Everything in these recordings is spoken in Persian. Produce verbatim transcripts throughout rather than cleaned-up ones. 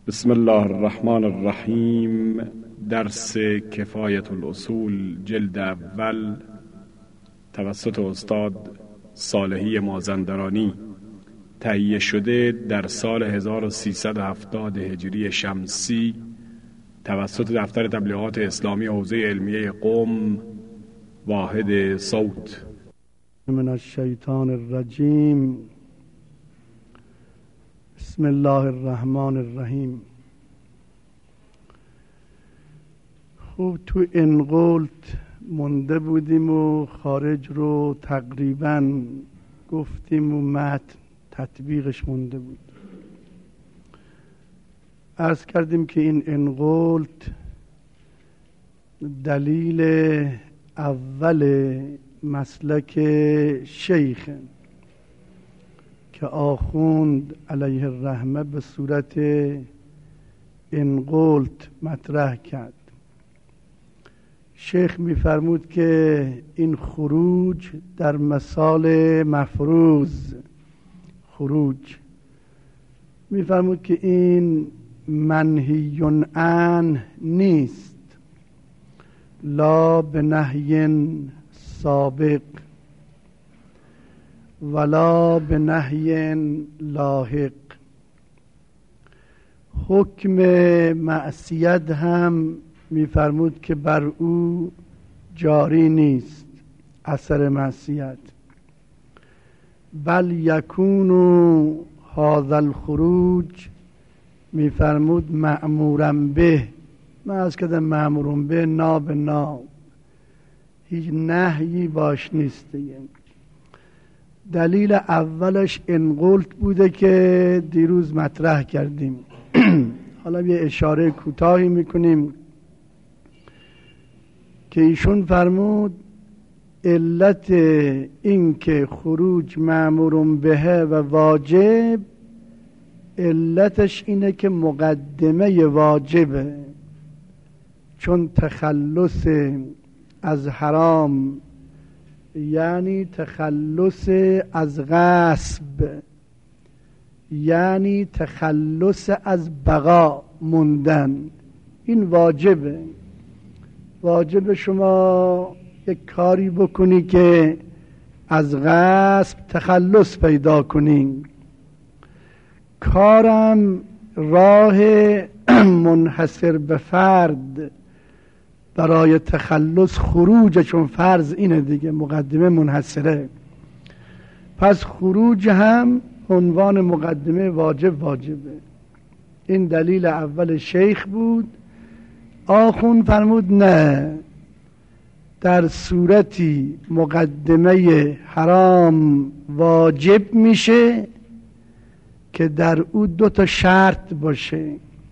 بسم الله الرحمن الرحیم. درس کفایت الاصول جلد اول توسط استاد صالحی مازندرانی، تهیه شده در سال هزار و سیصد و هفتاد هجری شمسی توسط دفتر تبلیغات اسلامی حوزه علمیه قم، واحد صوت. من الشیطان الرجیم. بسم الله الرحمن الرحیم. خوب تو انقلت مونده بودیم و خارج رو تقریبا گفتیم و متن تطبیقش مونده بود. عرض کردیم که این انقلت دلیل اول مسلک شیخ که آخوند علیه الرحمه به صورت انقلت مطرح کرد. شیخ می‌فرمود که این خروج در مثال مفروض خروج می‌فرمود که این منهی عنه نیست، لا به نهی سابق ولا به نهی لاحق. حکم معصیت هم میفرمود که بر او جاری نیست اثر معصیت، بل یکون هذا الخروج میفرمود مأمورا به. من از کدم مأمورا به نا به نا، هیچ نهیی باش نیست دیگه. دلیل اولش انقلت بوده که دیروز مطرح کردیم. حالا یه اشاره کوتاهی میکنیم که ایشون فرمود علت این که خروج مأمور به و واجب، علتش اینه که مقدمه واجبه، چون تخلص از حرام یعنی تخلص از غصب، یعنی تخلص از بقا موندن، این واجبه. واجب شما یک کاری بکنی که از غصب تخلص پیدا کنی. کارم راه منحصر به فرد برای تخلص خروج، چون فرض اینه دیگه، مقدمه منحصره، پس خروج هم عنوان مقدمه واجب واجبه. این دلیل اول شیخ بود. آخون فرمود نه، در صورتی مقدمه حرام واجب میشه که در او دو تا شرط باشه،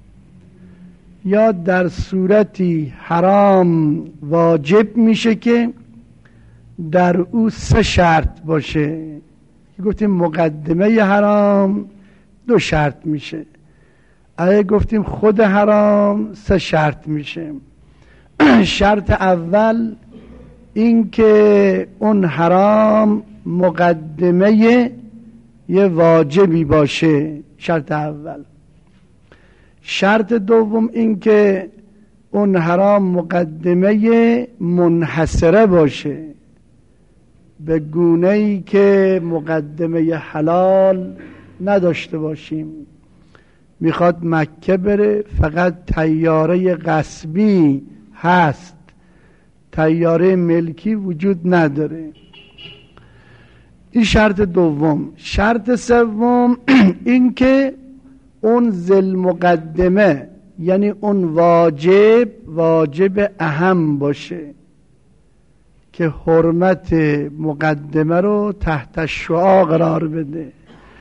یا در صورتی حرام واجب میشه که در او سه شرط باشه. گفتیم مقدمه حرام دو شرط میشه، اگه گفتیم خود حرام سه شرط میشه. شرط اول این که اون حرام مقدمه یه واجبی باشه، شرط اول. شرط دوم این که اون حرام مقدمه منحصره باشه، به گونه‌ای که مقدمه حلال نداشته باشیم. میخواد مکه بره، فقط طیاره غصبی هست، طیاره ملکی وجود نداره. این شرط دوم. شرط سوم این که اون ذل مقدمه، یعنی اون واجب واجب اهم باشه که حرمت مقدمه رو تحت شعاع قرار بده.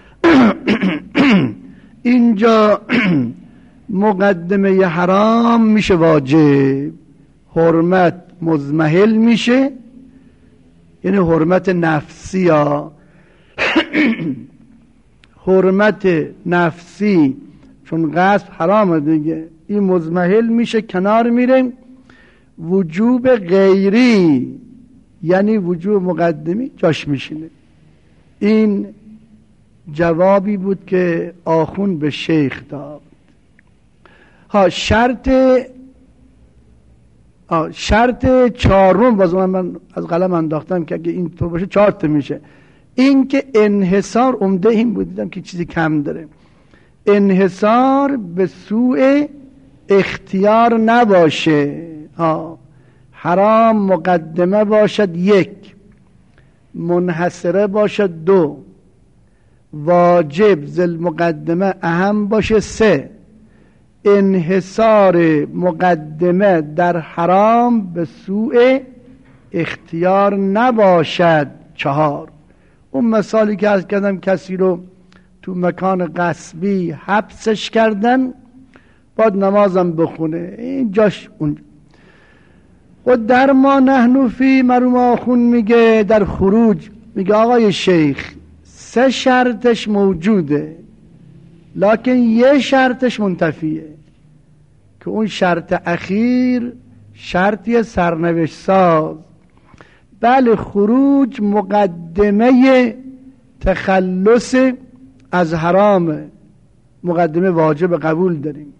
اینجا مقدمه حرام میشه واجب، حرمت مضمحل میشه، یعنی حرمت نفسی ها. حرمت نفسی چون غصب حرامه دیگه، این مضمحل میشه، کنار میره. وجوب غیری یعنی وجوب مقدمی جاش میشینه. این جوابی بود که آخون به شیخ داد. ها شرط آه شرط چهارم باز من از قلم انداختم که اگه این طور باشه چهار تا میشه. این که انحصار عمده این بود، دیدم که چیزی کم داره. انحصار به سوء اختیار نباشه. ها حرام مقدمه باشد یک، منحصره باشد دو، واجب ذل مقدمه اهم باشه سه، انحصار مقدمه در حرام به سوء اختیار نباشد چهار. اون مثالی که از کردم کسی رو تو مکان غصبی حبسش کردن باید نمازم بخونه، این جاش اونجا. و در ما نحن فی مرحوم آخون میگه در خروج میگه آقای شیخ سه شرطش موجوده لکن یه شرطش منتفیه که اون شرط اخیر شرطی سرنوشت ساز. بله خروج مقدمه تخلص از حرام، مقدمه واجب قبول داریم،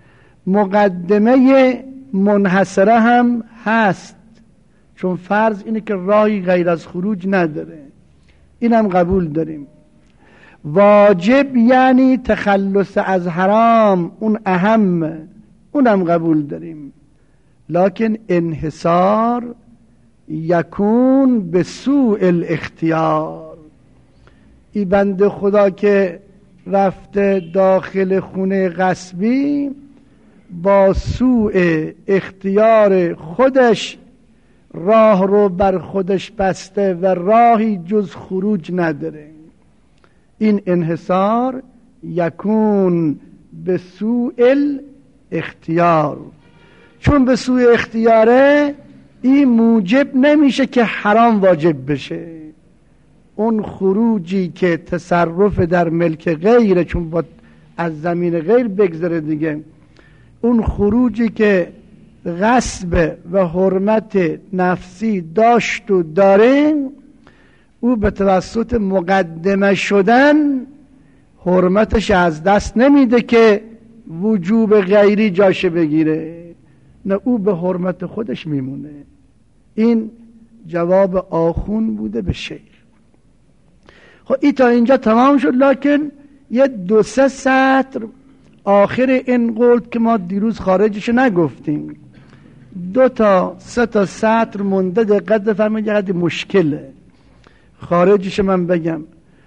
مقدمه منحصره هم هست چون فرض اینه که راهی غیر از خروج نداره، اینم قبول داریم. واجب یعنی تخلص از حرام، اون اهم، اونم قبول داریم. لکن انحصار یکون به سوء الاختیار. ای بنده خدا که رفته داخل خونه غصبی با سوء اختیار خودش راه رو بر خودش بسته و راهی جز خروج نداره، این انحصار یکون به سوء الاختیار. چون به سوء اختیاره این موجب نمیشه که حرام واجب بشه. اون خروجی که تصرف در ملک غیره چون با از زمین غیر بگذره دیگه، اون خروجی که غصب و حرمت نفسی داشت و داره، او به توسط مقدمه شدن حرمتش از دست نمیده که وجوب غیری جاشه بگیره، نه او به حرمت خودش میمونه. این جواب آخون بوده به شیخ. خب این تا اینجا تمام شد، لکن یه دو سه سطر آخر این قول که ما دیروز خارجش نگفتیم، دو تا سه تا سطر مونده، دقت بفرمایید، یه مشکله خارجش من بگم.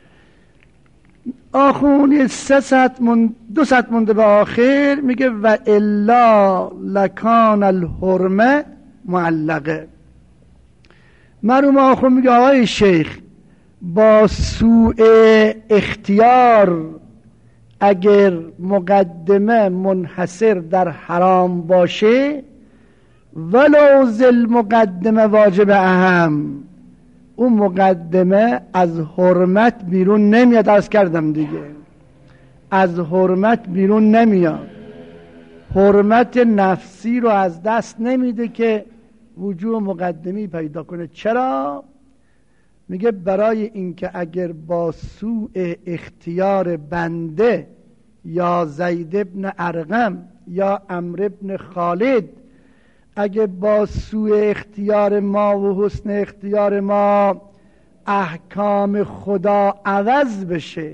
آخون سه سطر من دو سطر مونده به آخر، میگه و الا لکان الحرمه معلقه. مرحوم آخون میگه آقای شیخ با سوء اختیار اگر مقدمه منحصر در حرام باشه ولو ذل مقدمه واجب اهم، اون مقدمه از حرمت بیرون نمیاد. عرض کردم دیگه از حرمت بیرون نمیاد، حرمت نفسی رو از دست نمیده که وجوه مقدمی پیدا کنه. چرا؟ میگه برای اینکه اگر با سوء اختیار بنده یا زید ابن ارقم یا عمرو ابن خالد، اگه با سوء اختیار ما و حسن اختیار ما احکام خدا عوض بشه،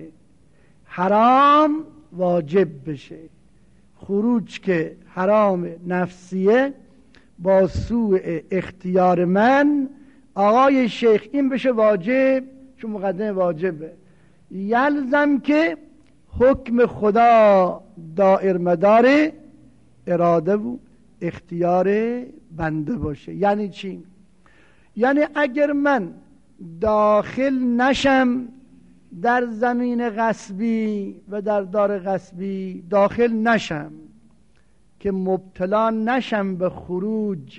حرام واجب بشه، خروج که حرام نفسیه با سوء اختیار من آقای شیخ این بشه واجب، چون مقدمه واجبه، یلزم که حکم خدا دائر مدار اراده و اختیار بنده باشه. یعنی چی؟ یعنی اگر من داخل نشم در زمین غصبی و در دار غصبی داخل نشم که مبتلا نشم به خروج،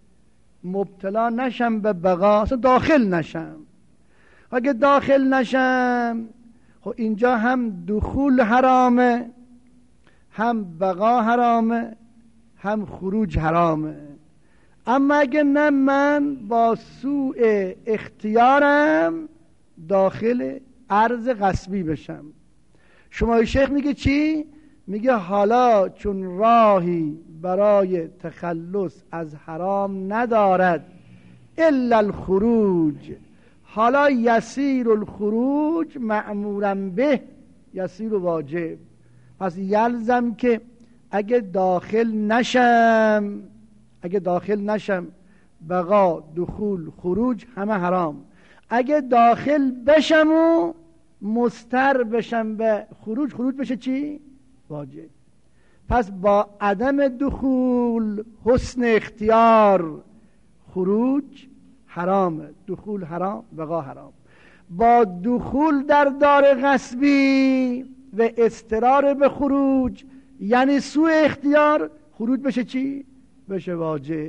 مبتلا نشم به بقا، اصلا داخل نشم. اگه داخل نشم خب اینجا هم دخول حرامه، هم بقا حرامه، هم خروج حرامه. اما اگه نه من با سوء اختیارم داخل عرض غصبی بشم. شما شیخ میگه چی؟ میگه حالا چون راهی برای تخلص از حرام ندارد الا الخروج، حالا یسیر الخروج مأمورا به یسیر واجب. پس یلزم که اگه داخل نشم اگه داخل نشم بقا، دخول، خروج همه حرام. اگه داخل بشم و مستر بشم به خروج، خروج بشه چی؟ واجب. پس با عدم دخول حسن اختیار، خروج حرامه، دخول حرام، بقا حرام. با دخول در دار غصبی و اضطرار به خروج یعنی سوء اختیار، خروج بشه چی؟ بشه واجب.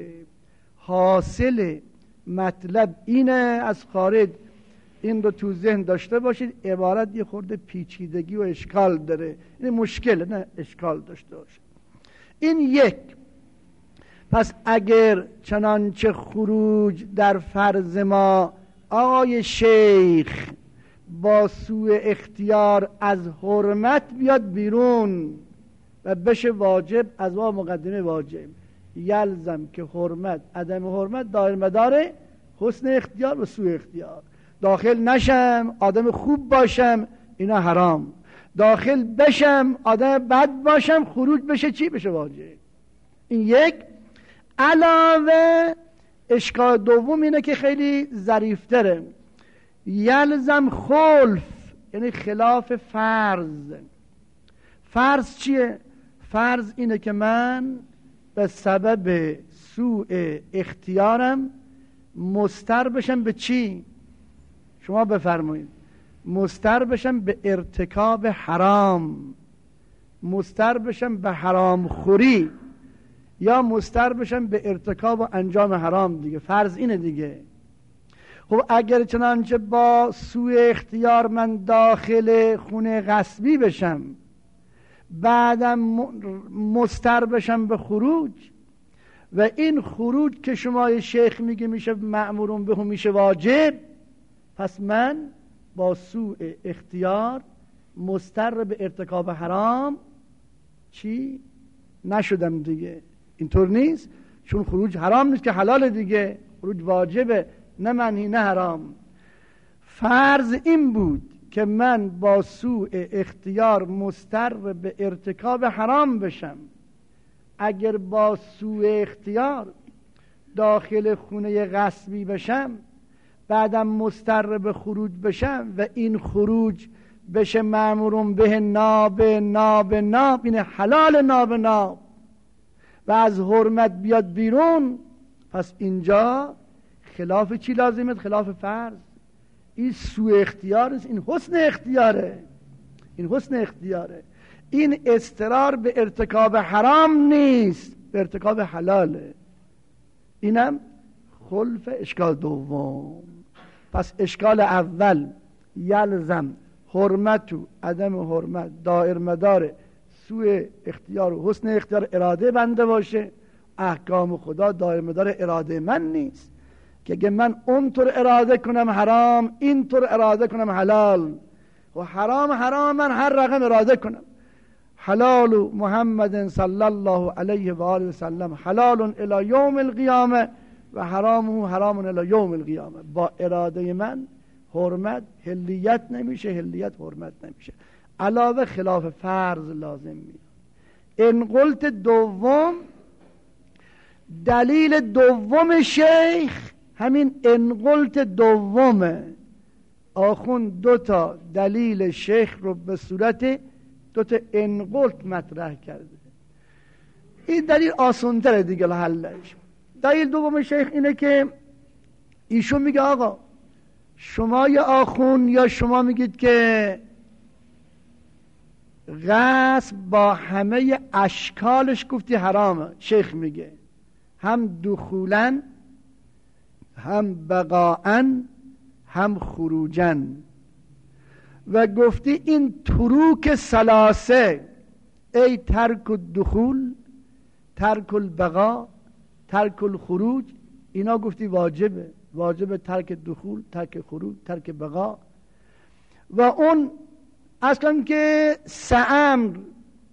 حاصل مطلب اینه، از خارج این رو تو ذهن داشته باشید. عبارت یه خورده پیچیدگی و اشکال داره، این مشکل نه اشکال داشته باشه. این یک. پس اگر چنانچه خروج در فرض ما آقای شیخ با سوء اختیار از حرمت بیاد بیرون و بشه واجب، از ما مقدمه واجب، یلزم که حرمت عدم حرمت دائر مدار حسن اختیار و سوء اختیار. داخل نشم آدم خوب باشم اینا حرام، داخل بشم آدم بد باشم خروج بشه چی؟ بشه واجب. این یک. علاوه اشکال دوم اینه که خیلی ظریفتره، یلزم خلف یعنی خلاف فرض. فرض چیه؟ فرض اینه که من به سبب سوء اختیارم مستر بشم به چی؟ شما بفرمایید. مستر بشم به ارتکاب حرام، مستر بشم به حرام خوری، یا مستر بشم به ارتکاب و انجام حرام دیگه. فرض اینه دیگه. خب اگر چنانچه با سوء اختیار من داخل خونه غصبی بشم، بعدم مستر بشم به خروج، و این خروج که شما شیخ میگه میشه مأمورون به هم، میشه واجب، پس من با سوء اختیار مستر به ارتکاب حرام چی؟ نشدم دیگه. اینطور نیست، چون خروج حرام نیست که حلال دیگه، خروج واجبه، نه منهی نه حرام. فرض این بود که من با سوء اختیار مستر به ارتکاب حرام بشم. اگر با سوء اختیار داخل خونه غصبی بشم، بعدم مستر به خروج بشم و این خروج بشه مأمورون به ناب ناب ناب، این حلال ناب ناب، و از حرمت بیاد بیرون، پس اینجا خلاف چی لازمه؟ خلاف فرض. این سوء اختیار نیست، این حسن اختیاره. این حسن اختیاره. این اضطرار به ارتکاب حرام نیست، به ارتکاب حلاله. اینم خلف اشکال دوم. پس اشکال اول یلزم حرمت و عدم حرمت دائر مدار سوء اختیار و حسن اختیار اراده بنده باشه. احکام خدا دائر مدار اراده من نیست که اگه من اونطور اراده کنم حرام، اینطور اراده کنم حلال، و حرام حرام من هر رقم اراده کنم. حلال محمد صلی الله علیه و آله و سلم حلال الی یوم القیامه و حرامه حرام الی یوم القیامه. با اراده من حرمت حلیت نمیشه، حلیت حرمت نمیشه. علاوه خلاف فرض لازم میاد. ان قلت دوم، دلیل دوم شیخ همین ان قلت دومه. آخون دو تا دلیل شیخ رو به صورت دو تا ان قلت مطرح کرده. این دلیل آسان‌تره دیگه حلش. دلیل دوم شیخ اینه که ایشون میگه آقا شما یا آخون یا شما میگید که غصب با همه اشکالش گفتی حرامه. شیخ میگه هم دخولن، هم بقاعن، هم خروجن، و گفتی این تروک سلاسه، ای ترک الدخول، ترک البقا، ترک الخروج، اینا گفتی واجبه. واجب ترک دخول، ترک خروج، ترک بقا. و اون اصلا که سه امر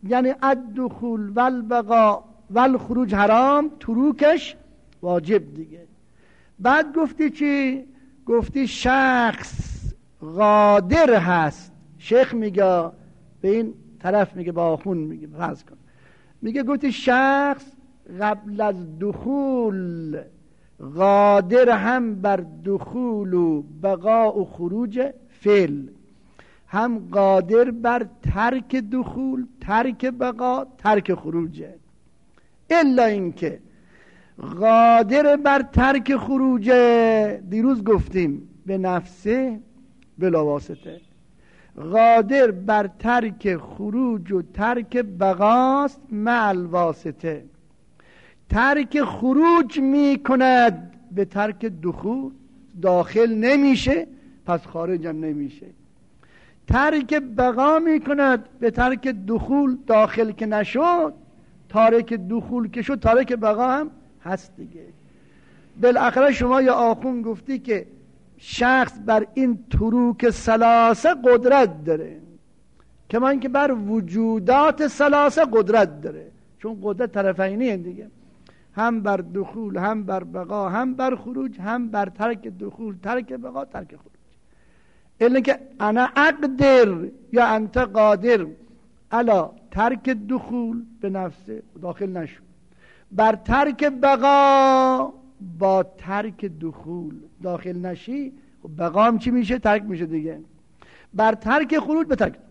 یعنی الدخول والبقاء والخروج حرام، تروکش واجب دیگه. بعد گفتی چی؟ گفتی شخص قادر هست. شیخ میگه به این طرف، میگه با آخون میگه فرض کن، میگه گفتی شخص قبل از دخول قادر هم بر دخول و بقاء و خروج فعل، هم قادر بر ترک دخول، ترک بقا، ترک خروجه. الا اینکه قادر بر ترک خروجه، دیروز گفتیم به نفسه بلا واسطه، قادر بر ترک خروج و ترک بقاست مع الواسطه. ترک خروج می کند به ترک دخول، داخل نمیشه پس خارج هم نمیشه. ترک بقا می کند به ترک دخول، داخل که نشد تارک دخول که شد تارک بقا هم هست دیگه. بالاخره شما یا آخون گفتی که شخص بر این تروک ثلاثه قدرت داره، کما اینکه بر وجودات ثلاثه قدرت داره، چون قدرت طرفینیه دیگه، هم بر دخول، هم بر بقا، هم بر خروج، هم بر ترک دخول، ترک بقا، ترک خروج. الا که انا اقدر یا انت قادر الا ترک دخول به نفسه، داخل نشو، بر ترک بقا با ترک دخول داخل نشی، بقا هم چی میشه؟ ترک میشه دیگه. بر ترک خروج به ترک.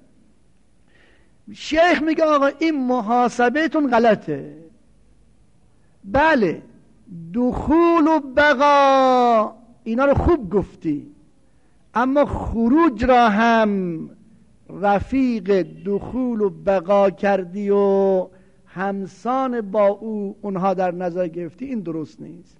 شیخ میگه آقا این محاسبهتون غلطه. بله دخول و بقا اینا رو خوب گفتی، اما خروج را هم رفیق دخول و بقا کردی و همسان با او اونها در نظر گرفتی، این درست نیست.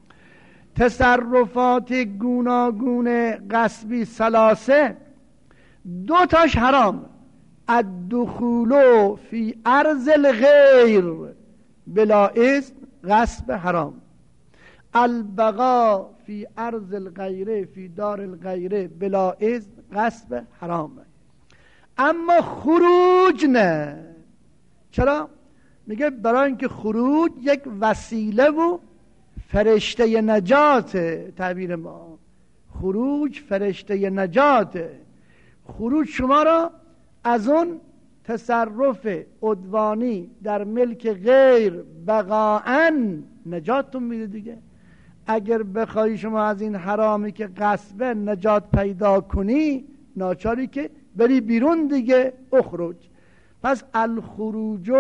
تصرفات گوناگون غصبی ثلاثه، دو تاش حرام. الدخول فی ارض الغیر بلا اذن غصب حرام، البقاء فی ارض الغیر فی دار الغیر بلا اذن غصب حرام. اما خروج نه. چرا؟ میگه برای اینکه خروج یک وسیله و فرشته نجات. تعبیر ما خروج فرشته نجات. خروج شما را از اون تصرف عدوانی در ملک غیر بقاعن نجاتتون میده دیگه. اگر بخوای شما از این حرامی که غصبه نجات پیدا کنی، ناچاری که بری بیرون دیگه. اخرج. پس الخروج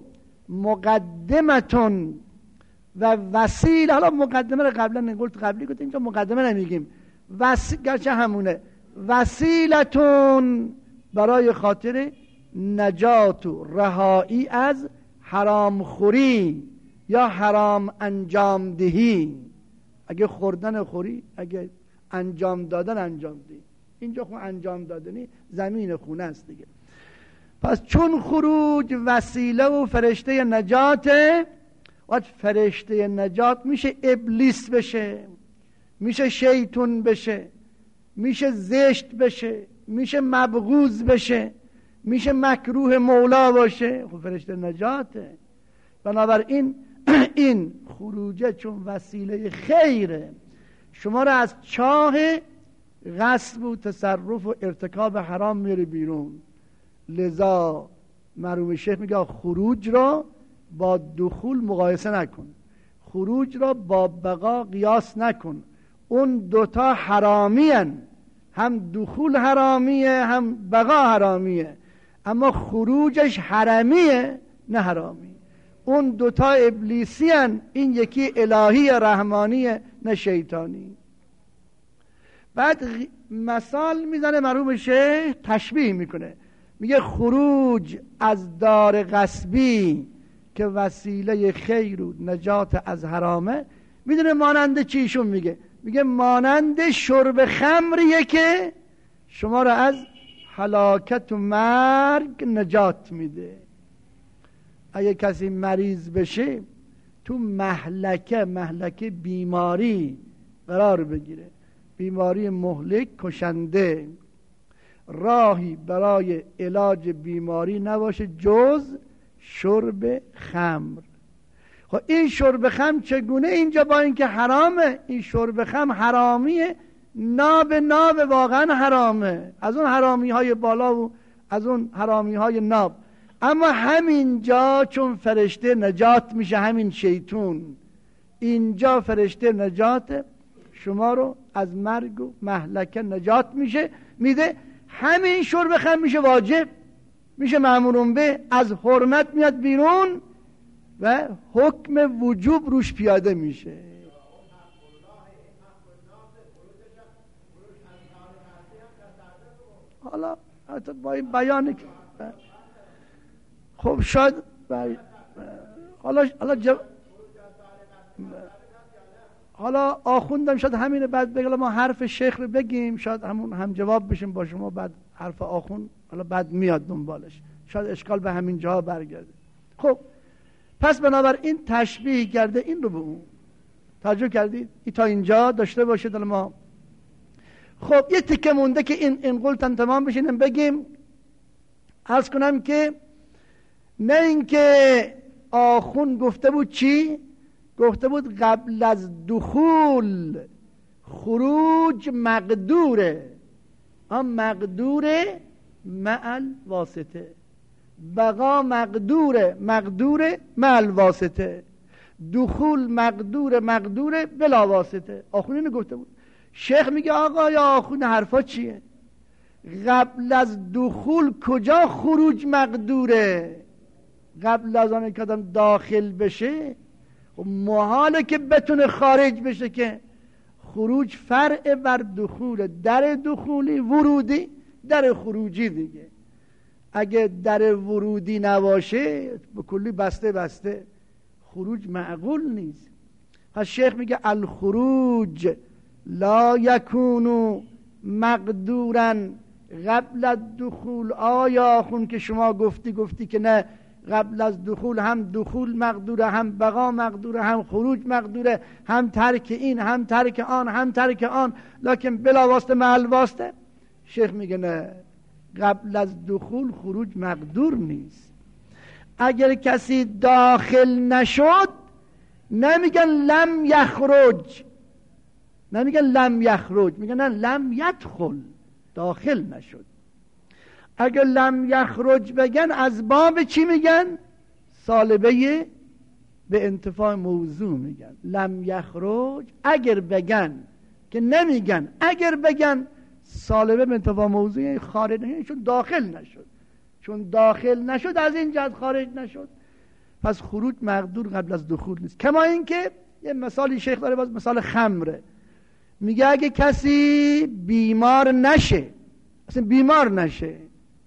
مقدمتون و وسیله. حالا مقدمه رو قبلا نگفت، قبلی گفتیم اینجا مقدمه نمیگیم، وسیله گرچه همونه. وسیلتون برای خاطر نجات و رهایی از حرام خوری یا حرام انجام دهی. اگه خوردن خوری، اگه انجام دادن انجام دهی. اینجا خون انجام دادنی زمین خونه است دیگه. پس چون خروج وسیله و فرشته نجاته، وقت فرشته نجات میشه ابلیس بشه، میشه شیطون بشه، میشه زشت بشه، میشه مبغوض بشه، میشه مکروه مولا باشه. خب فرشته نجاته. بنابراین این خروجه چون وسیله خیره، شما را از چاه غصب و تصرف و ارتکاب حرام میره بیرون. لذا مرحوم شیخ میگه خروج را با دخول مقایسه نکن، خروج را با بقا قیاس نکن. اون دوتا حرامیان، هم دخول حرامیه هم بقا حرامیه، اما خروجش حرمیه نه حرامی. اون دوتا ابلیسیان، این یکی الهی رحمانیه نه شیطانی. بعد مثال میزنه مرحوم شیخ، تشبیه میکنه، میگه خروج از دار غصبی که وسیله خیر و نجات از حرامه، میدونه مانند چیشون؟ میگه میگه مانند شرب خمریه که شما را از هلاکت و مرگ نجات میده. اگه کسی مریض بشه تو مهلکه مهلکه بیماری قرار بگیره، بیماری مهلک کشنده، راهی برای علاج بیماری نباشه جز شرب خمر. خب این شرب خمر چگونه اینجا با اینکه حرامه؟ این شرب خمر حرامیه، ناب ناب واقعا حرامه، از اون حرامی های بالا و از اون حرامی های ناب. اما همینجا چون فرشته نجات میشه، همین شیطون اینجا فرشته نجات شما رو از مرگ و مهلکه نجات میشه میده، همین شرب خمر میشه واجب، میشه مأمورون به، از حرمت میاد بیرون و حکم وجوب روش پیاده میشه. حالا با این بیانی که خب شاید حالا حالا جب... حالا آخوندم شاید همینه، بعد بگم ما حرف شیخ رو بگیم، شاید همون هم جواب بشیم با شما، بعد حرف آخوند حالا بعد میاد دنبالش، شاید اشکال به همین جاها برگرده. خب پس بنابراین تشبیه کرده این رو به اون. توجه کردید؟ این تا اینجا داشته باشید. ما خب یه تکه مونده که این این قولتن تمام بشینیم بگیم. عرض کنم که نه اینکه آخون گفته بود چی؟ گفته بود قبل از دخول خروج مقدوره، هم مقدوره معل واسطه، بقا مقدوره مقدوره معل واسطه، دخول مقدوره مقدوره بلا واسطه. آخون اینو گفته بود. شیخ میگه آقا یا آخون حرفا چیه؟ قبل از دخول کجا خروج مقدوره؟ قبل از آن که آدم داخل بشه محاله که بتونه خارج بشه، که خروج فرع بر دخول، در دخولی ورودی در خروجی دیگه. اگه در ورودی نباشه به کلی بسته بسته، خروج معقول نیست. پس شیخ میگه الخروج لا یکونو مقدورا قبل الدخول. آیا خون که شما گفتی گفتی که نه، قبل از دخول هم دخول مقدوره، هم بقا مقدوره، هم خروج مقدوره، هم ترک این هم ترک آن هم ترک آن، لکن بلا واسطه محل واسطه. شیخ میگه نه، قبل از دخول خروج مقدور نیست. اگر کسی داخل نشد نمیگن لم یخرج، نمیگن لم یخرج، میگن نه لم یدخل، داخل نشد. اگر لم یخرج بگن از باب چی میگن؟ سالبه به انتفاع موضوع میگن. لم یخرج اگر بگن، که نمیگن اگر بگن سالبه به انتفاع موضوع، یعنی خارج نشد، چون داخل نشد، چون داخل نشد از این جهت خارج نشد. پس خروج مقدور قبل از دخول نیست. کما اینکه یه مثالی شیخ داره، باز مثال خمره، میگه اگه کسی بیمار نشه، اصلا بیمار نشه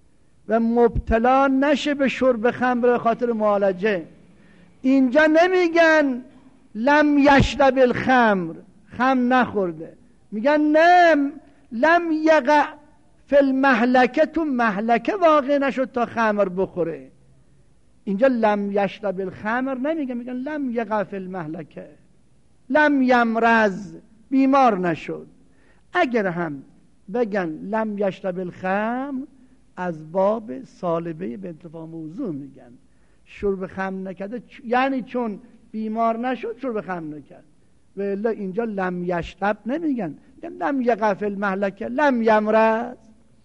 و مبتلا نشه به شرب خمر به خاطر معالجه، اینجا نمیگن لم یشرب الخمر، خمر نخورده، میگن نه لم یقع فی المهلکه، تو مهلکه واقع نشد تا خمر بخوره. اینجا لم یشرب الخمر نمیگن، میگن لم یقع فی المهلکه، لم یمرض، بیمار نشد. اگر هم بگن لم یشرب الخمر از باب سالبه به انتفاع موضوع میگن، شرب خمر نکرده یعنی چون بیمار نشد شرب خمر نکرد، و الا اینجا لم یشرب نمیگن، میگن لم یقع فی المهلکه لم یمرض.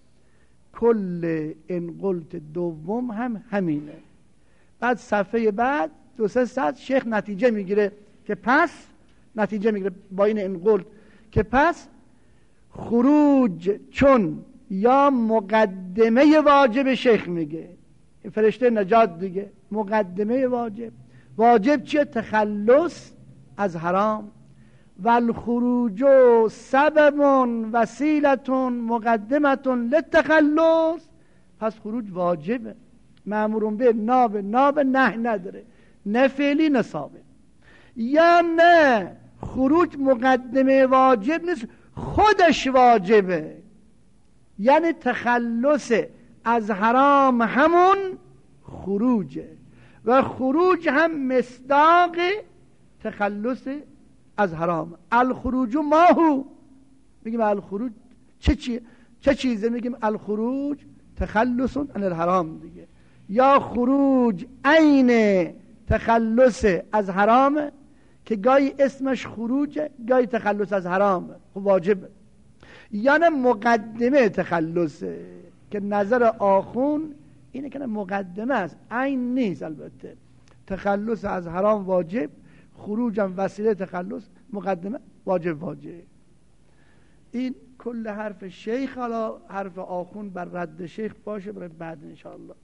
کل این قلت دوم هم همینه. بعد صفحه بعد دو سه سطر شیخ نتیجه میگیره که پس نتیجه میگیره با این این قلت که پس خروج چون یا مقدمه واجب، شیخ میگه فرشته نجات دیگه، مقدمه واجب. واجب چیه؟ تخلص از حرام. والخروج سبب وسیلتون مقدمتون للتخلص. پس خروج واجبه، مأمورون به، ناب ناب نه نداره، نه فعلی نه ثابت. یا نه خروج مقدمه واجب نیست، خودش واجبه، یعنی تخلص از حرام همون خروجه، و خروج هم مصداق تخلص از حرام. الخروج ماهو، میگیم الخروج چه چی چه چیزه؟ میگیم الخروج تخلص عن الحرام دیگه، یا خروج عین تخلص از حرام که گاهی اسمش خروجه گاهی تخلص از حرامه، خب واجبه. یا نه مقدمه تخلصه که نظر آخون اینه که مقدمه است، عین نیست. البته تخلص از حرام واجب، خروجم وسیله تخلص، مقدمه واجب واجب. این کل حرف شیخ، حالا حرف آخون بر رد شیخ باشه برای بعد انشاءالله.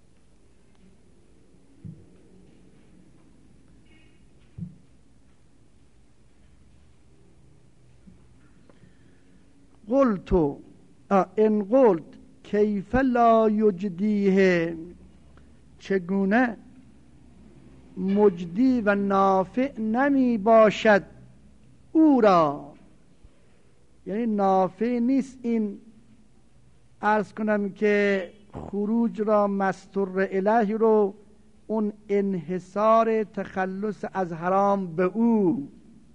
قلتو ان قلت کیف لا یجدیه، چگونه مجدی و نافع نمی باشد او را، یعنی نافع نیست این عرض کنم که خروج را مستر الهی رو، اون انحصار تخلص از حرام به او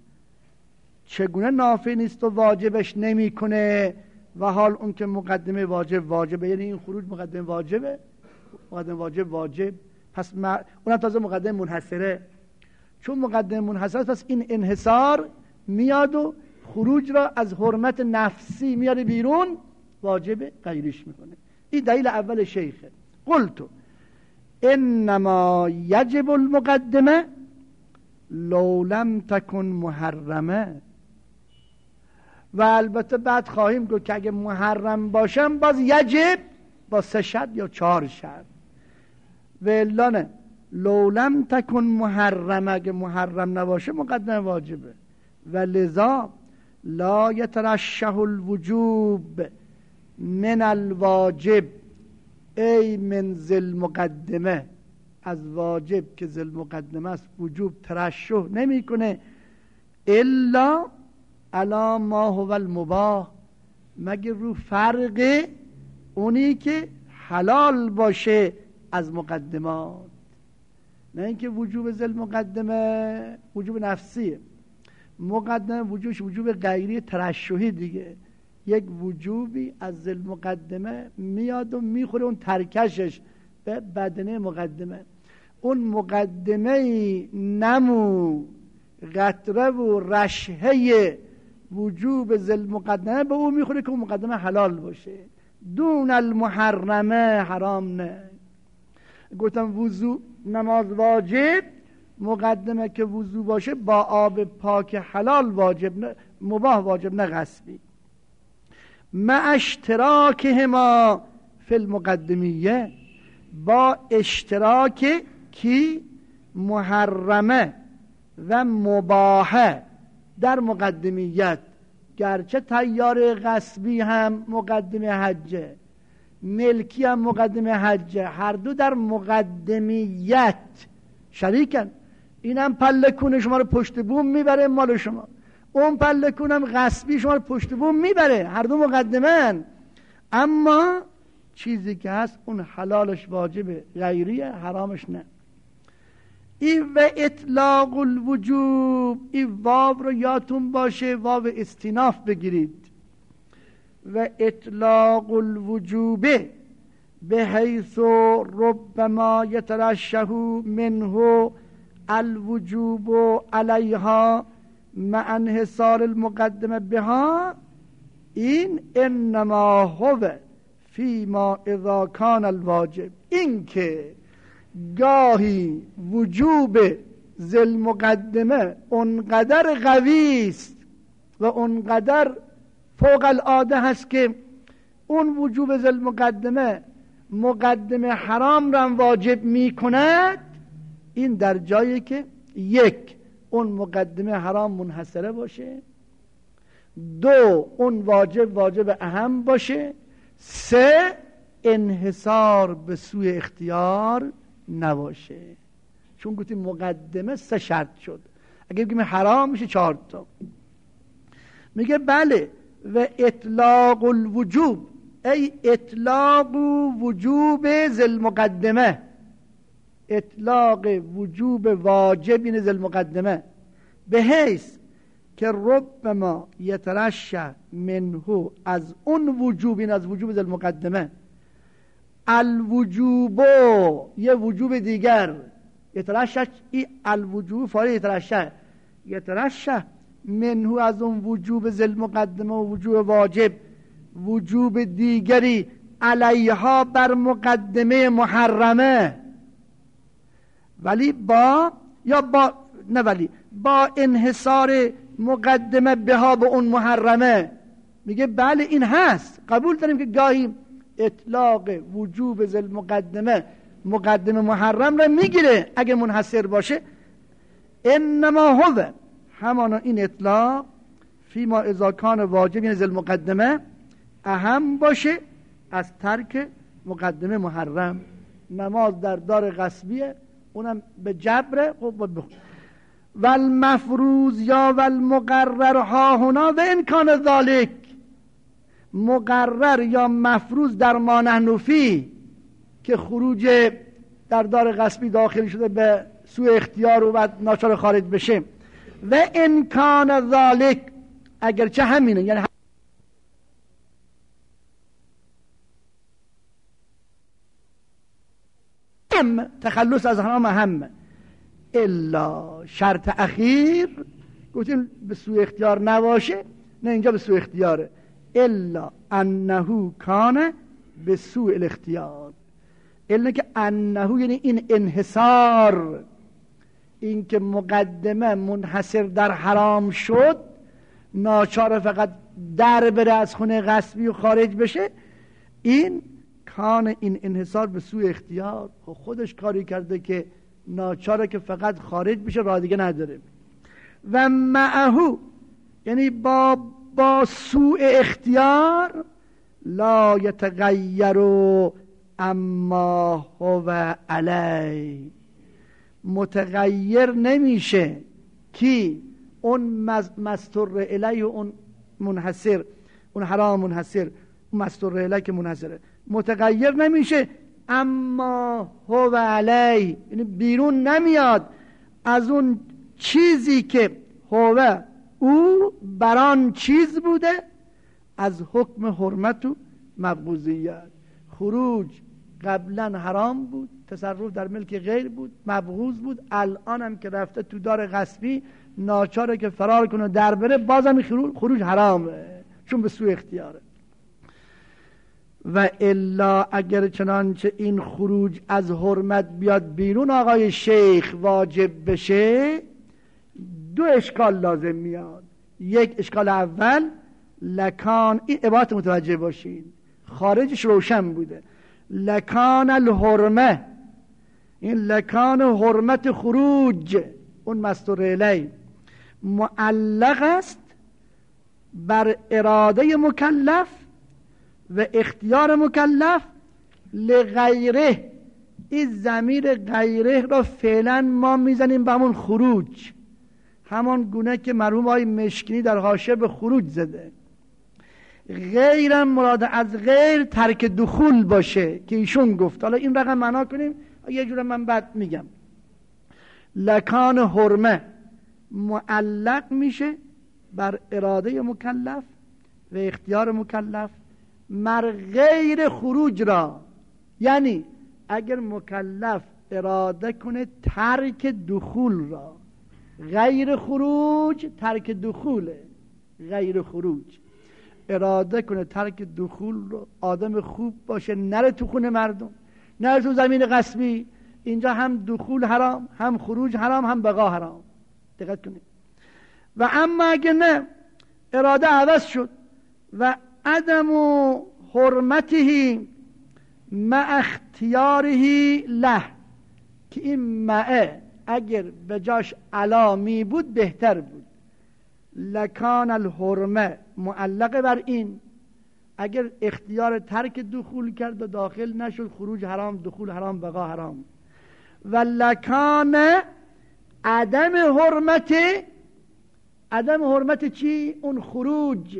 چگونه نافع نیست و واجبش نمی کنه، و حال اون که مقدمه واجب واجبه، یعنی این خروج مقدمه واجبه، مقدمه واجب واجب، پس ما اونم تازه مقدمه منحصره، چون مقدمه منحصره پس این انحصار میاد و خروج را از حرمت نفسی میاره بیرون، واجب غیریش میکنه. این دلیل اول شیخه. قلتو انما یجب المقدمه لو لم تکن محرمه، و البته بعد خواهیم گفت که اگه محرم باشم باز یجب با سه شرط یا چهار شرط، و الا نه. لو لم تکن محرمه، اگه محرم نباشه مقدمه واجبه. و لذا لا یترشح الوجوب من الواجب ای من ذل مقدمه، از واجب که ذل مقدمه است وجوب ترشح نمیکنه، الا علی ما هو المباح، مگر رو فرق اونی که حلال باشه از مقدمات، نه اینکه وجوب ذل مقدمه وجوب نفسیه، مقدمه وجوبش وجوب غیری ترشحی دیگه، یک وجوبی از ذل مقدمه میاد و میخوره اون ترکشش به بدنه مقدمه، اون مقدمه نمو قطره و رشحه وجوب ذل مقدمه به اون میخوره که اون مقدمه حلال باشه، دون المحرمه حرام نه. گفتم وضو نماز واجب، مقدمه که وضو باشه با آب پاک حلال واجب نه، مباح واجب نه غصبی. مع اشتراکهما فی المقدمیه، با اشتراک کی محرمه و مباحه در مقدمیت، گرچه تیار غصبی هم مقدمه حجه، ملکی هم مقدمه حجه، هر دو در مقدمیت شریکن. اینم پلکون شما رو پشت بوم میبره مال شما، اون پلکون هم غصبی شما رو پشت بوم میبره، هر دو مقدمن، اما چیزی که هست اون حلالش واجبه، غیریه حرامش نه. این و اطلاق الوجوب، این واو رو یادتون باشه، واو استیناف بگیرید. و اطلاق الوجوب به حیث ربما یترشح منه الوجوب علیها مع انحصار المقدمه بها، این انما هو فیما اذا کان الواجب، این که گاهی وجوب ذل مقدمه اونقدر قوی است و اونقدر فوق العاده هست که اون وجوب ذل مقدمه مقدمه حرام را واجب می کند، این در جایی که یک اون مقدمه حرام منحصره باشه، دو اون واجب واجب اهم باشه، سه انحصار به سوی اختیار نباشه. چون گفتیم مقدمه سه شرط شد، اگه بگیم حرام میشه چهار تا. میگه بله و اطلاق الوجوب ای اطلاق وجوب ذل مقدمه، اطلاق وجوب واجب این ذل مقدمه، به حیث که ربما یترشح منه، از اون وجوب این از وجوب ذل مقدمه الوجوب یه وجوب دیگر یترشح ای الوجوب فاره یترشح یترشح منهو از اون وجوب ذل مقدمه و وجوب واجب وجوب دیگری علیها بر مقدمه محرمه ولی با یا با نه ولی با انحصار مقدمه بها به اون محرمه. میگه بله این هست، قبول داریم که گاهی اطلاق وجوب ذل مقدمه مقدمه محرم را میگیره اگه منحصر باشه. انما هو همانا این اطلاق فی ما اذا کان واجب یعنی ذل مقدمه اهم باشه از ترک مقدمه محرم. نماز در دار غصبیه اونم به جبره. خب و المفروض یا و المقرر ها هنا و امکان ذالک مقرر یا مفروض در ما نحن فی که خروج در دار غصبی داخل شده به سوء اختیار و بعد ناچار خارج بشه و امکان ذالک اگرچه همینه یعنی هم تخلص از حرام هم الا شرط اخیر گفتیم به سوء اختیار نباشه. نه اینجا به سوء اختیاره. الا انه کان به سوء الاختیار. الا که انه یعنی این انحصار این که مقدمه منحصر در حرام شد ناچار فقط در بره از خونه غصبی و خارج بشه. این کان این انحصار به سوء اختیار خودش کاری کرده که ناچاره که فقط خارج بشه راه دیگه نداره. و معهو یعنی با با سوء اختیار لا یتغیر اما هو علی متغیر نمیشه کی اون مستر الیه اون منحصر اون حرام منحصر اون مستر الیه که منحصره متغیر نمیشه اما هو علی یعنی بیرون نمیاد از اون چیزی که هو او بران چیز بوده از حکم حرمت و مبغوضیت. خروج قبلا حرام بود، تصرف در ملک غیر بود، مبغوض بود، الان هم که رفته تو دار غصبی ناچاره که فرار کنه در بره بازم خروج حرامه چون به سوء اختیاره. و الا اگر چنانچه این خروج از حرمت بیاد بیرون آقای شیخ واجب بشه دو اشکال لازم میاد. یک اشکال اول لکان این عبارت متوجه باشین خارجش روشن بوده لکان الحرمه این لکان حرمت خروج اون مستور الی معلق است بر اراده مکلف و اختیار مکلف لغیره. این ضمیر غیره را فعلا ما میزنیم به همون خروج همان گونه که مرحوم آقای مشکینی در حاشیه به خروج زده. غیرم مراد از غیر ترک دخول باشه که ایشون گفت. حالا این رقم معنا کنیم یه جور من بعد میگم. لکان حرمه معلق میشه بر اراده مکلف و اختیار مکلف مر غیر خروج را، یعنی اگر مکلف اراده کنه ترک دخول را، غیر خروج ترک دخوله، غیر خروج اراده کنه ترک دخول رو، آدم خوب باشه نره تو خونه مردم، نره تو زمین غصبی، اینجا هم دخول حرام هم خروج حرام هم بقا حرام. دقت کنید. و اما اگه نه اراده عوض شد و عدم حرمته مع اختیاره له، که این معه اگر به جاش علامی بود بهتر بود. لکان الحرمه معلقه بر این، اگر اختیار ترک دخول کرد و داخل نشد خروج حرام، دخول حرام، بقا حرام. و لکان عدم حرمت، عدم حرمت چی؟ اون خروج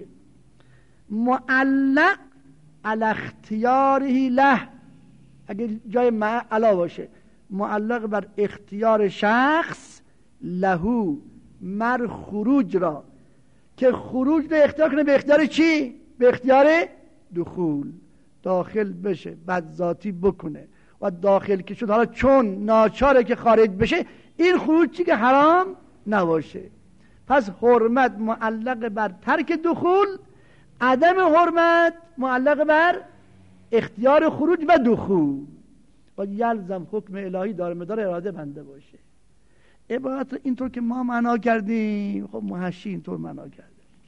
معلق علی اختیاره له، اگر جای مع علا باشه معلق بر اختیار شخص لهو مر خروج را، که خروج رو اختیار کنه به اختیار چی؟ به اختیار دخول. داخل بشه بدذاتی بکنه و داخل که شد حالا چون ناچاره که خارج بشه، این خروج چی که حرام نباشه. پس حرمت معلق بر ترک دخول، عدم حرمت معلق بر اختیار خروج و دخول. و یلزم حکم الهی دار مدار اراده بنده باشه. عبارت اینطور که ما معنا کردیم، خب محشی اینطور معنا کرده.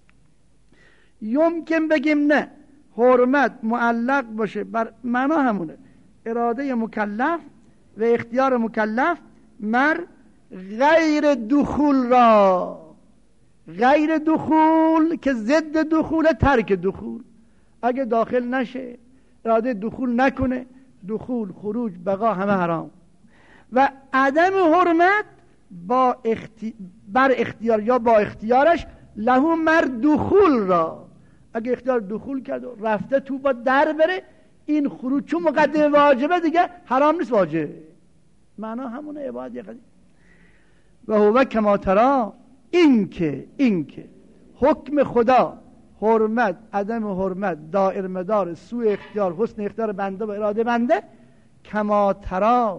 یمکن بگیم نه، حرمت معلق باشه بر معنا همونه، اراده مکلف و اختیار مکلف مر غیر دخول را. غیر دخول که ضد دخول، ترک دخول. اگه داخل نشه، اراده دخول نکنه، دخول، خروج، بقا همه حرام. و عدم حرمت با اختی... بر اختیار یا با اختیارش له مر دخول را. اگه اختیار دخول کرد و رفته تو با در بره، این خروج چون مقدم واجبه دیگه حرام نیست، واجب. معنا همونه عبادت یقین. و هو کما ترا، این که این که حکم خدا، حرمت عدم حرمت دائر مدار سوء اختیار حسن اختیار بنده و اراده بنده، کما ترا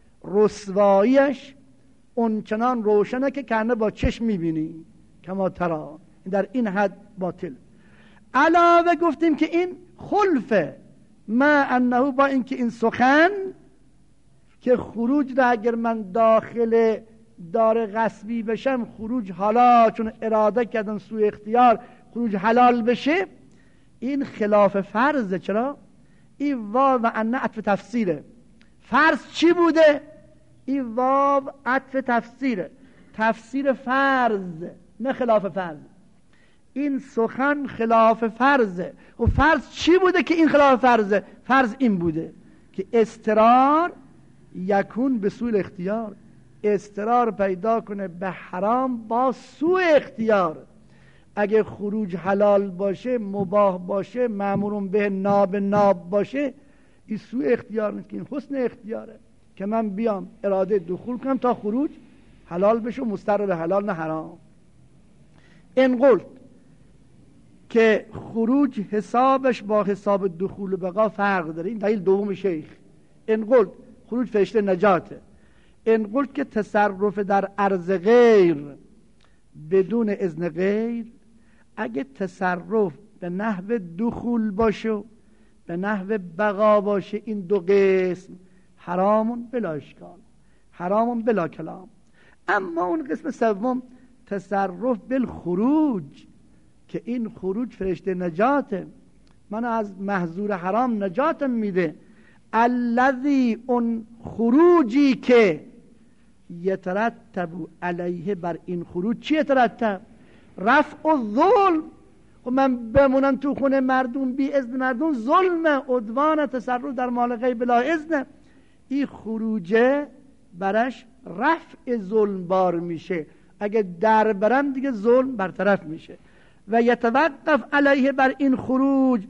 رسواییش اونچنان روشنه که کنه با چشم میبینی. کما ترا در این حد باطل. علاوه گفتیم که این خلفه ما انه، با اینکه این سخن که خروج را اگر من داخل دار غصبی بشم، خروج حالا چون اراده کردن سوء اختیار خروج حلال بشه، این خلاف فرضه. چرا؟ این واو و انه عطف تفسیره. فرض چی بوده؟ این واو عطف تفسیره، تفسیر فرض نه خلاف فرض. این سخن خلاف فرضه. و فرض چی بوده که این خلاف فرضه؟ فرض این بوده که استرار یکون به سوء اختیار، استرار پیدا کنه به حرام با سوء اختیار. اگه خروج حلال باشه، مباح باشه، مأمورون به ناب ناب باشه، این سوء اختیار نیست، که این حسن اختیاره که من بیام اراده دخول کنم تا خروج حلال بشه، مستر به حلال نه حرام. این قلت که خروج حسابش با حساب دخول و بقا فرق داره. این دلیل دوم شیخ. این قلت خروج فرشته نجاته. این قلت که تصرف در ارض غیر بدون اذن غیر، اگه تصرف به نحو دخول باشه به نحو بقا باشه، این دو قسم حرامون بلا اشکال، حرامون بلا کلام. اما اون قسم سوم تصرف بالخروج، که این خروج فرشته نجاته، من از محظور حرام نجاتم میده. الذی، اون خروجی که یترتب علیه، بر این خروج چی یترتب؟ رفع الظلم. و من بمونم تو خونه مردم بی اذن مردم، ظلم، عدوان، تصرف در مال غیر بلا اذن. این خروجه برش رفع ظلم بار میشه. اگه در برم دیگه ظلم برطرف میشه. و یتوقف علیه، بر این خروج،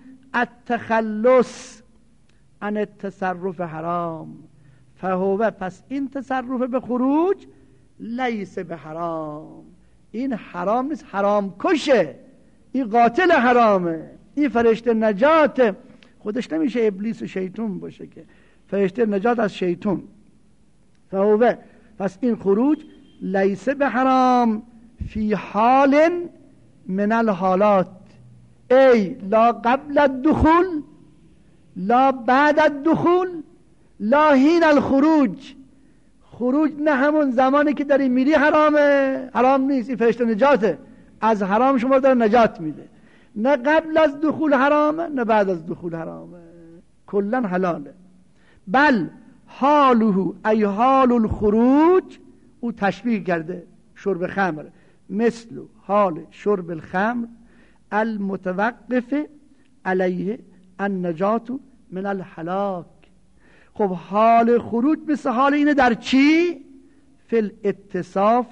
التخلص عن التصرف حرام. فهو، پس این تصرف به خروج لیس به حرام، این حرام نیست، حرام کشه، این قاتل حرامه، این فرشته نجاته. خودش نمیشه ابلیس و شیطون باشه که، فرشته نجات از شیطون. فهو، پس این خروج لیس به حرام فی حال من الحالات، ای لا قبل الدخول، لا بعد الدخول، لا حین الخروج. خروج نه همون زمانی که داری میری حرامه، حرام نیست، این فرشته نجاته، از حرام شما داره نجات میده. نه قبل از دخول حرامه نه بعد از دخول حرامه، کلا حلاله. بل حاله ای حال الخروج، او تشبیه کرده شرب خمر، مثل حال شرب الخمر المتوقف علیه النجات من الهلاک. خب حال خروج مثل حال اینه در چی؟ فی الاتصاف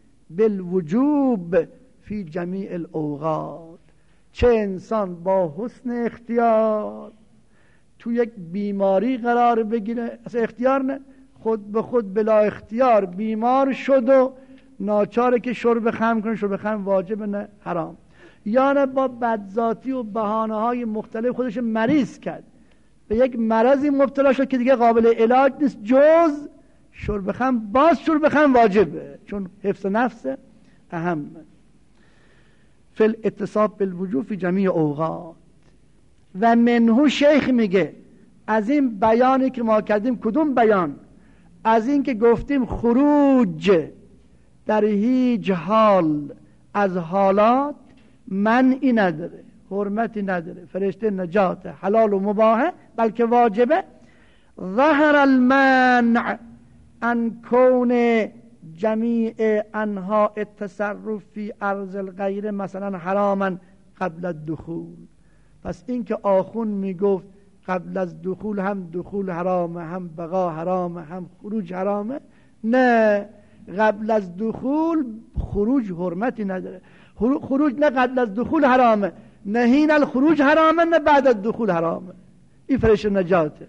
بالوجوب فی جمیع الاوقات. چه انسان با حسن اختیار تو یک بیماری قرار بگیره، اصلا اختیار نه، خود به خود بلا اختیار بیمار شد و ناچاره که شرب خمر کنه، شرب خمر واجب نه حرام، یا نه با بدذاتی و بهانه های مختلف خودش مریض کرد، به یک مرضی مبتلا شد که دیگه قابل علاج نیست جز شرب خمر، باز شرب خمر واجبه چون حفظ نفس اهم. فی الاتصاب بالوجوب فی جمیع اوقات. و منهو شیخ میگه از این بیانی که ما کردیم، کدوم بیان؟ از این که گفتیم خروج در هیچ حال از حالات منعی نداره، حرمتی نداره، فرشته نجات حلال و مباحه بلکه واجبه. ظهر المنع ان کون جمیع انها التصرف فی ارض الغیر مثلا حراما قبل الدخول. پس این که آخون میگفت قبل از دخول هم دخول حرامه، هم بقا حرامه، هم خروج حرامه، نه، قبل از دخول خروج حرمتی نداره. خروج نه قبل از دخول حرامه، نه هین الخروج حرامه، نه بعد از دخول حرامه. این فرشته نجاته.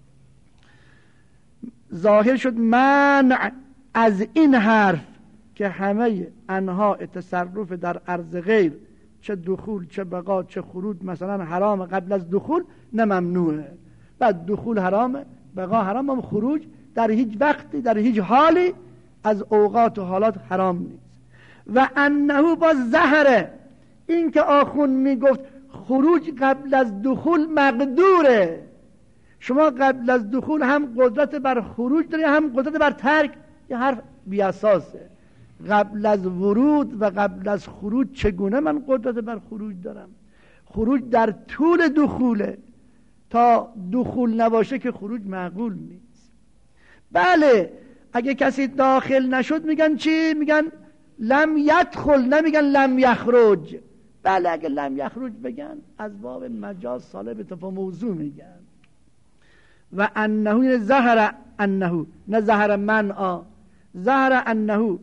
ظاهر شد منع از این حرف که همه انها تصرف در ارض غیر، چه دخول چه بقا چه خروج مثلا حرام قبل از دخول، نه ممنوعه. بعد دخول حرامه، بقا حرام، خروج در هیچ وقتی در هیچ حالی از اوقات و حالات حرام نیست. و انه با ظهره، این که آخون میگفت خروج قبل از دخول مقدوره. شما قبل از دخول هم قدرت بر خروج داری هم قدرت بر ترک. یه حرف بیاساسه. قبل از ورود و قبل از خروج چگونه من قدرت بر خروج دارم؟ خروج در طول دخوله، تا دخول نباشه که خروج معقول نیست. بله اگه کسی داخل نشد میگن چی؟ میگن لم یدخل، نمیگن لم یخرج. بله اگه لم یخرج بگن از باب مجاز صالح به موضوع میگن. و انه ظهر انه، نه ظهر من آ ظهر انه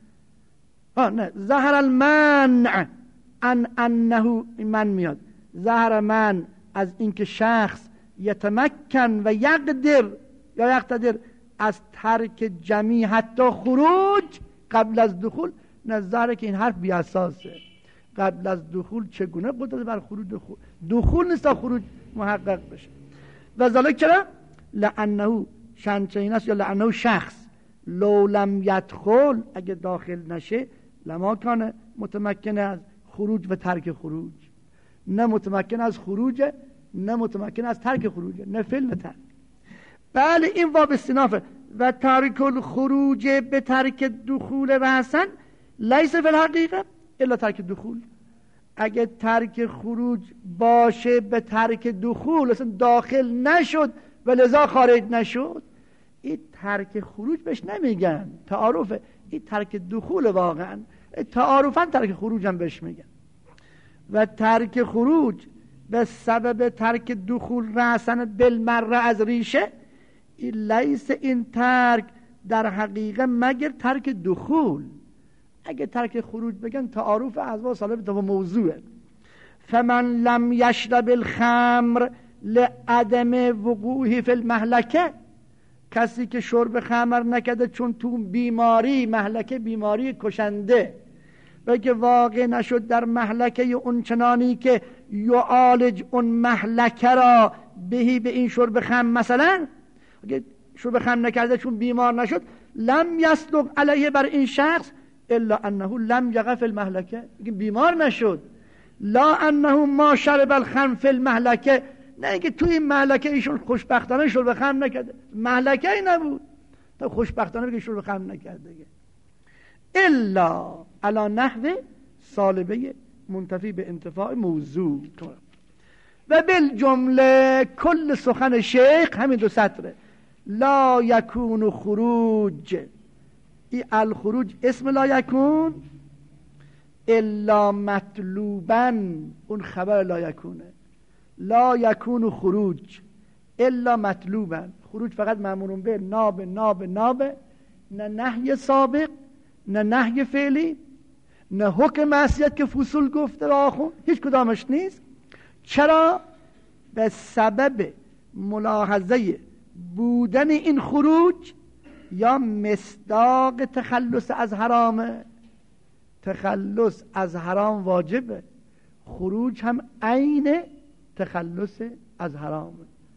آه نه ظهر المنع ان انه من میاد. ظهر من از اینکه شخص یتمکن و یقدر یا یقتدر از ترک جمیع حتی خروج قبل از دخول. نظره که این حرف بیاساسه. قبل از دخول چگونه قدرت بر خروج دخول دخول نیست تا خروج محقق بشه. و ذالک چرا؟ لانه شنچین است، یا لانه شخص لو لم یدخل، اگه داخل نشه، لما کانه متمکن از خروج و ترک خروج. نه متمکن از خروج، نه متمکن از ترک خروج، نه فعل نه ترک. بله این واب استنافه. و ترک الخروج به ترک دخول رأسن لیس فی الحقیقه الا ترک دخول. اگه ترک خروج باشه به ترک دخول، اصلا داخل نشد و لذا خارج نشد، این ترک خروج بهش نمیگن، تعارفه. این ترک دخول واقعا، تعارفا ترک خروج هم بهش میگن. و ترک خروج به سبب ترک دخول رأسن بالمره از ریشه، این لیس این ترک در حقیقه مگر ترک دخول. اگه ترک خروج بگن تعارف از صالح به موضوعه. فمن لم یشرب الخمر لعدم وقوعه فی المهلکه، کسی که شرب خمر نکرده چون تو بیماری، مهلکه بیماری کشنده، و که واقع نشد در مهلکه اون چنانی که یعالج اون مهلکه را بهی به این شرب خمر، مثلا اگه شرب خمر نکرده چون بیمار نشد، لم یصدق علیه بر این شخص الا انه لم یقع فی المهلکه، بیمار نشد. لا انه ما شرب الخمر فی المهلکه، نه اینکه توی این مهلکه ایشون خوشبختانه شرب خمر نکرده، مهلکه ای نبود تا خوشبختانه بگه شرب خمر نکرده، الا علی نحو سالبه منتفی به انتفاع موضوع. و بالجمله کل سخن شیخ همین دو سطره. لا یکون خروج، ای الخروج اسم لا یکون، الا مطلوبا، اون خبر لا یکونه. لا یکون خروج الا مطلوبا، خروج فقط مأمور به ناب ناب ناب، نه نهی سابق، نه نهی فعلی، نه حکم معصیت که فصول گفته آخون، هیچ کدامش نیست. چرا؟ به سبب ملاحظه بودن این خروج یا مصداق تخلص از حرامه. تخلص از حرام واجبه، خروج هم عین تخلص از حرامه.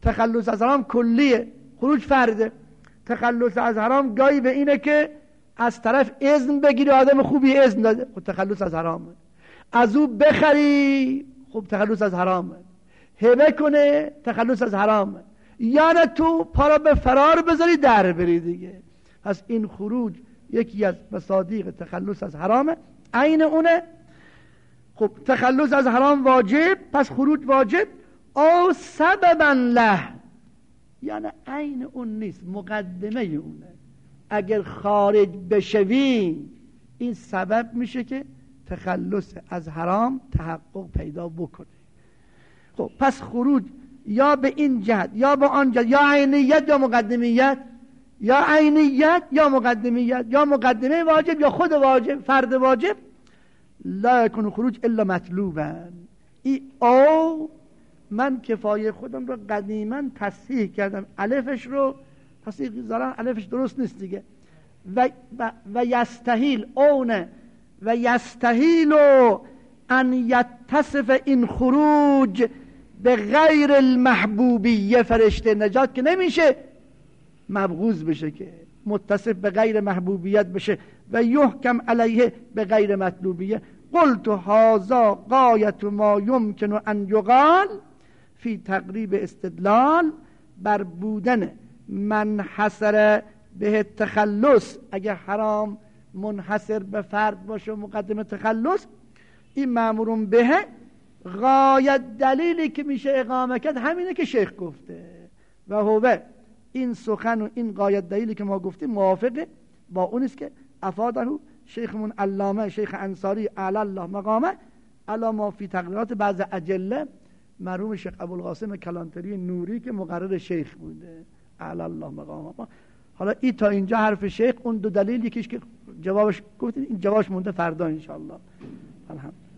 تخلص از حرام کلیه، خروج فرده. تخلص از حرام گاهی به اینه که از طرف اذن بگیری، آدم خوبی اذن داده، خب تخلص از حرامه. از او بخری، خب تخلص از حرامه. هبه کنه، تخلص از حرامه. یا نه تو پارا به فرار بذاری در بری دیگه. پس این خروج یکی از مصادیق تخلص از حرامه، عین اونه. خب تخلص از حرام واجب، پس خروج واجب. او سببا له، یعنی عین اون نیست، مقدمه اونه. اگر خارج بشوی این سبب میشه که تخلص از حرام تحقق پیدا بکنه. خب پس خروج یا به این جهت یا به آن جهت، یا عینیت یا مقدمیت، یا عینیت یا مقدمیت، یا مقدمه واجب یا خود واجب، فرد واجب. لا یکون خروج الا مطلوبا. ای او من کفایه خودم رو قدیما تصحیح کردم، الفش رو تصحیح زارن، الفش درست نیست دیگه. و, و, و یستحیل اونه و یستحیل ان یتصف این خروج به غیر المحبوبیه، فرشته نجات که نمیشه مبغوض بشه، که متصف به غیر محبوبیت بشه. و یحکم علیه به غیر مطلوبیه. قلت هذا غایت ما یمکن ان یقال فی تقریب استدلال بر بودن منحصر به تخلص. اگه حرام منحصر به فرد باشه مقدمه تخلص، این مأمورون به غایت دلیلی که میشه اقامه کرد همینه که شیخ گفته. و هو این سخن و این غایت دلیلی که ما گفتیم موافقه با اون است که افاده شیخمون علامه شیخ انصاری اعلی الله مقامه علی ما فی تقریرات بعض اجله، مرحوم شیخ ابوالقاسم کلانتری نوری که مقرر شیخ بوده اعلی الله مقامه. حالا این تا اینجا حرف شیخ، اون دو دلیل یکیش که جوابش گفتیم، این جوابش مونده فردا ان شاء الله. الحمد